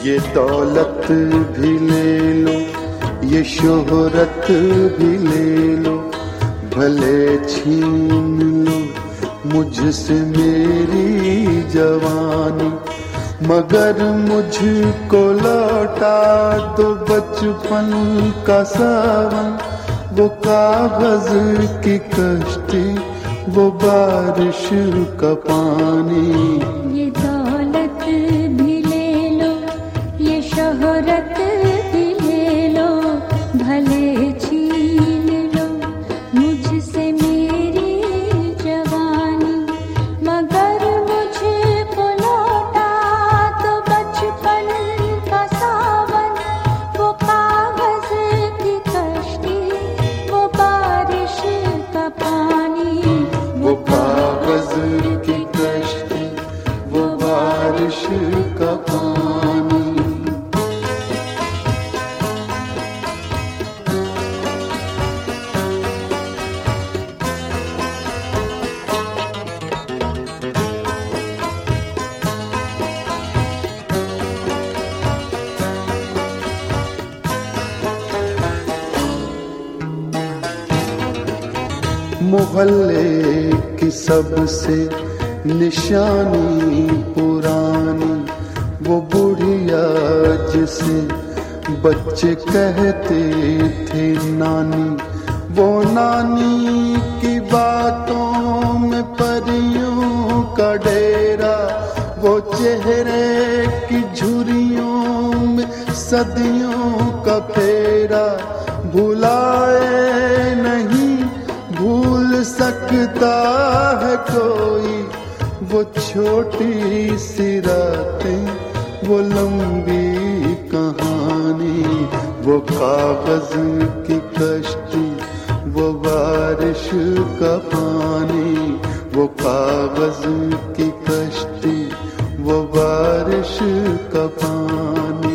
ये दौलत भी ले लो, ये शोहरत भी ले लो, भले छीन लो मुझसे मेरी जवानी, मगर मुझको लौटा दो बचपन का सावन, वो कागज की कश्ती, वो बारिश का पानी। ये दौलत भी ले लो, ये शोहरत भी ले लो, भले छीन लो मुझसे मेरी जवानी, मगर मुझको लौटा दो बचपन का सावन, वो कागज की कश्ती, वो बारिश का पानी। वो कागज की कश्ती, वो बारिश का पानी। मोहल्ले की सबसे निशानी पुरानी, वो बुढ़िया जिसे बच्चे कहते थे नानी, वो नानी की बातों में परियों का डेरा, वो चेहरे की झुर्रियों में सदियों का फेरा, भुलाए नहीं भूल सकता है कोई, वो छोटी सी रातें, वो लंबी कहानी, वो कागज की कश्ती, वो बारिश का पानी, वो कागज की कश्ती, वो बारिश का पानी।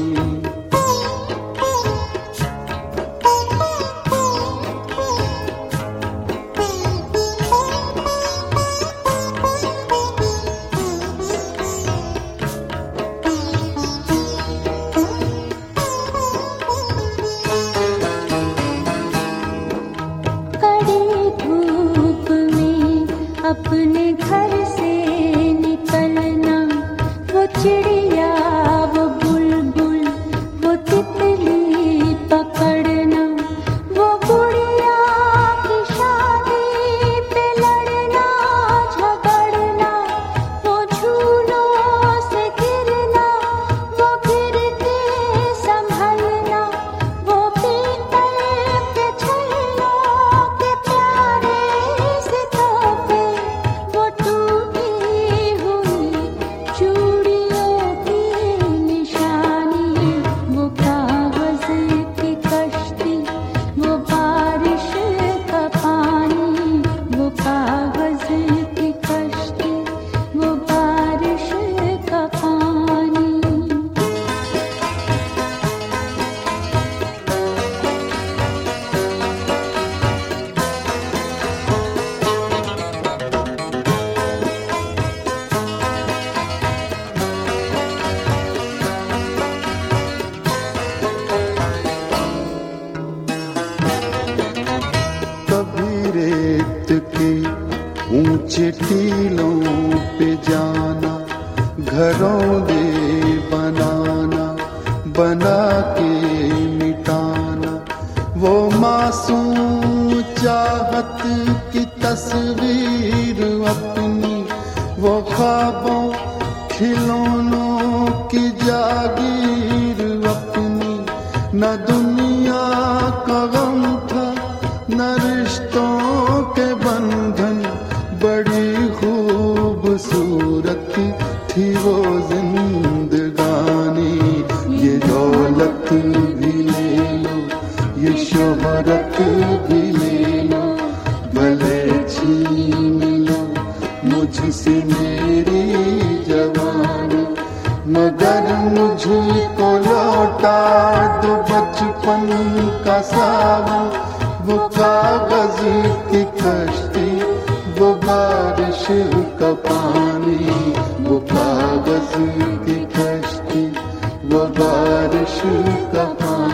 अपने घर से निकलना, वो चिड़िया, वो बुलबुल, वो तितली पकड़ना, वो गुड़िया की शादी पे लड़ना झगड़ना, वो झूलों से गिरना, वो गिर के संभलना, वो पीतल के छल्लों के प्यारे से तोहफे, वो टूटी हुई चूड़ियों की निशानी, वो कागज की कश्ती, वो बारिश का पानी, वो कागज की कश्ती, वो बारिश का पानी। कभी रेत के ऊंचे टीलों पे जाना, घरौंदे बनाना, बना के मिटाना, वो मासूम चाहत की तस्वीर अपनी, वो ख्वाबों खिलौनों की जागीर अपनी, न दुनिया का गम था न रिश्तों के बंधन, बड़ी खूबसूरत थी वो जिंदगानी। ये दौलत भी ले लो, ये शोहरत भी ले लो, भले छीन लो मुझसे मेरी जवानी, मगर मुझको लौटा दो बचपन का सावन, वो कागज की कश्ती, वो बारिश का पानी, वो कागज की कश्ती, वो बारिश का पानी।